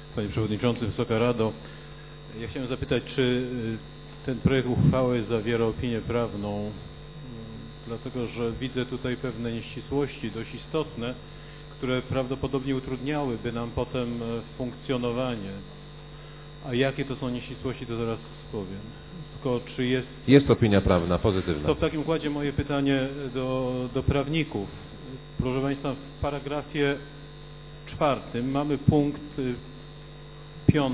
Panie Przewodniczący, Wysoka Rado, ja chciałem zapytać, czy ten projekt uchwały zawiera opinię prawną, dlatego że widzę tutaj pewne nieścisłości dość istotne, które prawdopodobnie utrudniałyby nam potem funkcjonowanie. A jakie to są nieścisłości, to zaraz powiem. Tylko czy jest... Jest opinia prawna, pozytywna. To w takim układzie moje pytanie do prawników. Proszę Państwa, w paragrafie 4 mamy punkt 5,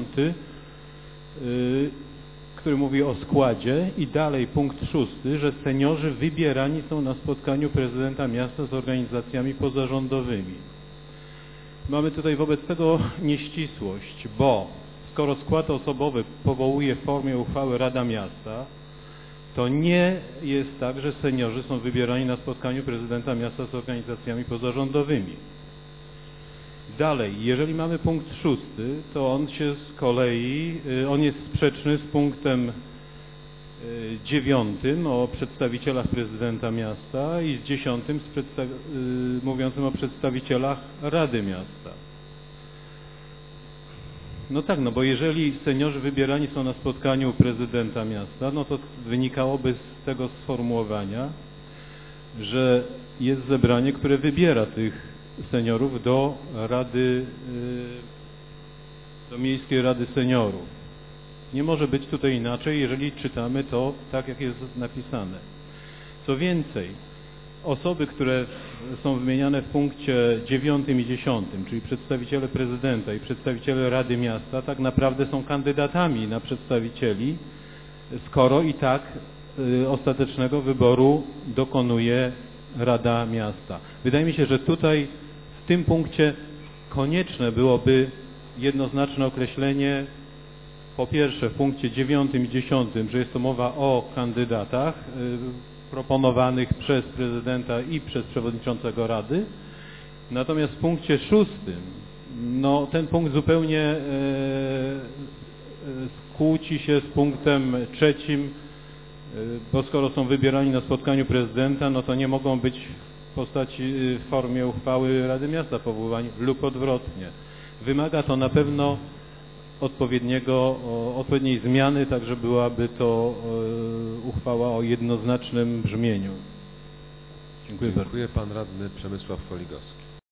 który mówi o składzie i dalej punkt 6, że seniorzy wybierani są na spotkaniu prezydenta miasta z organizacjami pozarządowymi. Mamy tutaj wobec tego nieścisłość, bo skoro skład osobowy powołuje w formie uchwały Rada Miasta, to nie jest tak, że seniorzy są wybierani na spotkaniu prezydenta miasta z organizacjami pozarządowymi. Dalej, jeżeli mamy punkt 6, to on się z kolei, on jest sprzeczny z punktem 9 o przedstawicielach prezydenta miasta i z 10 mówiącym o przedstawicielach Rady Miasta. No tak, no bo jeżeli seniorzy wybierani są na spotkaniu prezydenta miasta, no to wynikałoby z tego sformułowania, że jest zebranie, które wybiera tych seniorów do Rady, do Miejskiej Rady Seniorów. Nie może być tutaj inaczej, jeżeli czytamy to tak, jak jest napisane. Co więcej, osoby, które są wymieniane w punkcie 9 i 10, czyli przedstawiciele prezydenta i przedstawiciele Rady Miasta, tak naprawdę są kandydatami na przedstawicieli, skoro i tak ostatecznego wyboru dokonuje Rada Miasta. Wydaje mi się, że tutaj w tym punkcie konieczne byłoby jednoznaczne określenie, po pierwsze w punkcie 9 i 10, że jest to mowa o kandydatach proponowanych przez prezydenta i przez przewodniczącego Rady. Natomiast w punkcie 6, no ten punkt zupełnie kłóci się z punktem 3, bo skoro są wybierani na spotkaniu prezydenta, no to nie mogą być w formie uchwały Rady Miasta powołani lub odwrotnie. Wymaga to na pewno odpowiedniej zmiany, tak że byłaby to uchwała o jednoznacznym brzmieniu. Dziękuję bardzo. Dziękuję. Pan radny Przemysław Koligowski.